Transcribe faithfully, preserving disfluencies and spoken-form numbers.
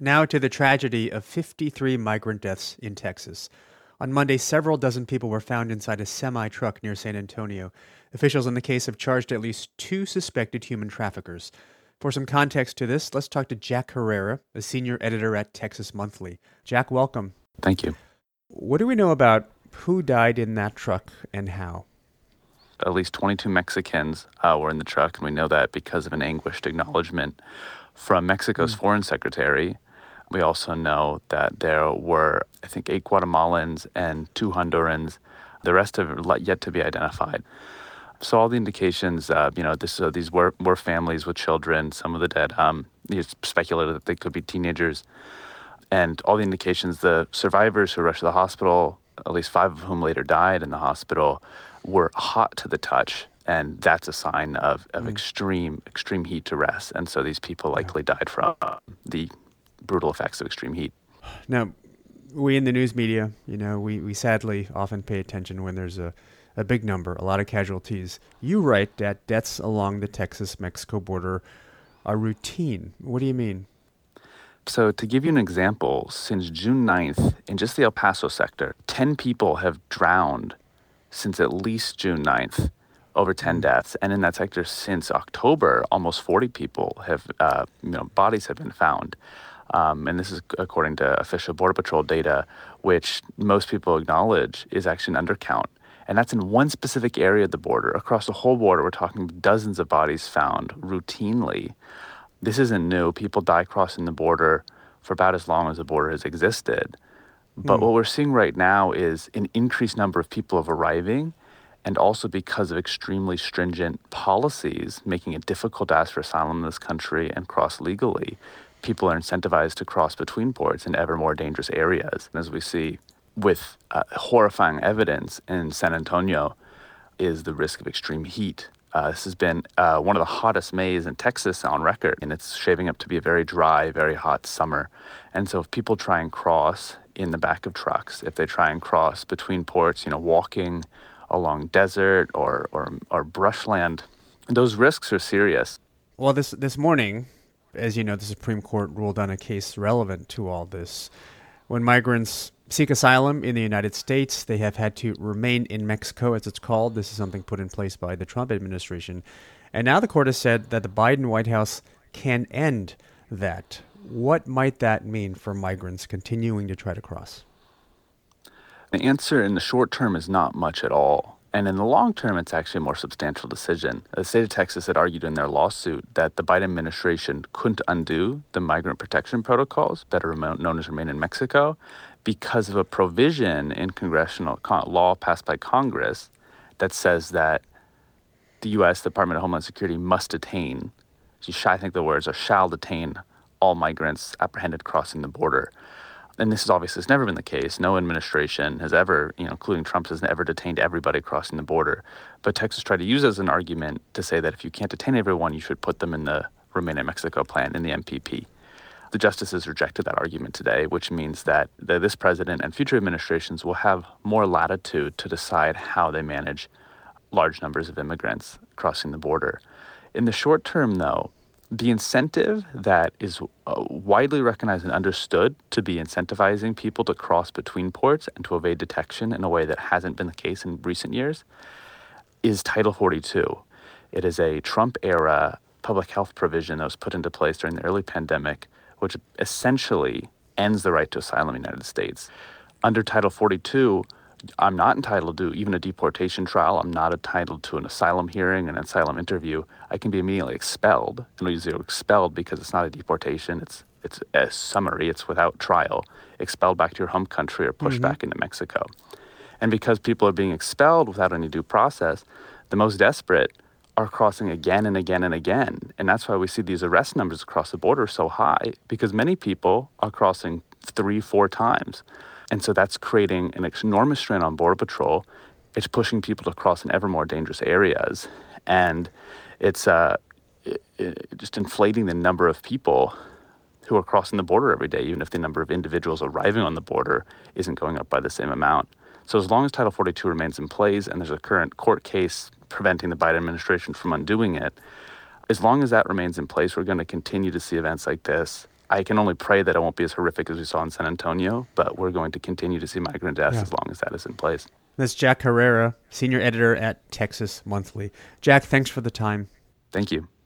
Now to the tragedy of fifty-three migrant deaths in Texas. On Monday, several dozen people were found inside a semi-truck near San Antonio. Officials in the case have charged at least two suspected human traffickers. For some context to this, let's talk to Jack Herrera, a senior editor at Texas Monthly. Jack, welcome. Thank you. What do we know about who died in that truck and how? At least twenty-two Mexicans uh, were in the truck, and we know that because of an anguished acknowledgement from Mexico's mm. foreign secretary. We also know that there were, I think, eight Guatemalans and two Hondurans. The rest have yet to be identified. So all the indications, uh, you know, this, uh, these were, were families with children. Some of the dead um, speculated that they could be teenagers. And all the indications, the survivors who rushed to the hospital, at least five of whom later died in the hospital, were hot to the touch. And that's a sign of, of mm. extreme, extreme heat to rest. And so these people likely yeah. died from uh, the brutal effects of extreme heat. Now, we in the news media, you know, we, we sadly often pay attention when there's a, a big number, a lot of casualties. You write that deaths along the Texas-Mexico border are routine. What do you mean? So to give you an example, since June ninth, in just the El Paso sector, ten people have drowned since at least June ninth, over ten deaths. And in that sector since October, almost forty people have, uh, you know, bodies have been found. Um, and this is according to official Border Patrol data, which most people acknowledge is actually an undercount. And that's in one specific area of the border. Across the whole border, we're talking dozens of bodies found routinely. This isn't new. People die crossing the border for about as long as the border has existed. But mm. what we're seeing right now is an increased number of people arriving, and also because of extremely stringent policies making it difficult to ask for asylum in this country and cross legally. People are incentivized to cross between ports in ever more dangerous areas. And as we see with uh, horrifying evidence in San Antonio is the risk of extreme heat. Uh, this has been uh, one of the hottest Mays in Texas on record, and it's shaping up to be a very dry, very hot summer. And so if people try and cross in the back of trucks, if they try and cross between ports, you know, walking along desert or, or, or brushland, those risks are serious. Well, this this morning, as you know, the Supreme Court ruled on a case relevant to all this. When migrants seek asylum in the United States, they have had to remain in Mexico, as it's called. This is something put in place by the Trump administration. And now the court has said that the Biden White House can end that. What might that mean for migrants continuing to try to cross? The answer in the short term is not much at all. And in the long term, it's actually a more substantial decision. The state of Texas had argued in their lawsuit that the Biden administration couldn't undo the migrant protection protocols that are known as Remain in Mexico because of a provision in congressional law passed by Congress that says that the U S Department of Homeland Security must detain, I think the words are shall detain all migrants apprehended crossing the border. And this is obviously it's never been the case. No administration has ever, you know, including Trump's, has never detained everybody crossing the border. But Texas tried to use it as an argument to say that if you can't detain everyone, you should put them in the Remain in Mexico plan, in the M P P. The justices rejected that argument today, which means that the, this president and future administrations will have more latitude to decide how they manage large numbers of immigrants crossing the border. In the short term, though, the incentive that is uh, widely recognized and understood to be incentivizing people to cross between ports and to evade detection in a way that hasn't been the case in recent years is Title forty-two. It is a Trump-era public health provision that was put into place during the early pandemic, which essentially ends the right to asylum in the United States. Under Title forty-two, I'm not entitled to even a deportation trial. I'm not entitled to an asylum hearing, an asylum interview. I can be immediately expelled. And we use expelled because it's not a deportation. It's it's a summary. It's without trial. Expelled back to your home country or pushed mm-hmm. back into Mexico. And because people are being expelled without any due process, the most desperate are crossing again and again and again. And that's why we see these arrest numbers across the border so high, because many people are crossing three, four times. And so that's creating an enormous strain on Border Patrol. It's pushing people to cross in ever more dangerous areas. And it's uh, it, it just inflating the number of people who are crossing the border every day, even if the number of individuals arriving on the border isn't going up by the same amount. So as long as Title forty-two remains in place and there's a current court case preventing the Biden administration from undoing it, as long as that remains in place, we're going to continue to see events like this I can only pray that it won't be as horrific as we saw in San Antonio, but we're going to continue to see migrant deaths Yeah. as long as that is in place. That's Jack Herrera, senior editor at Texas Monthly. Jack, thanks for the time. Thank you.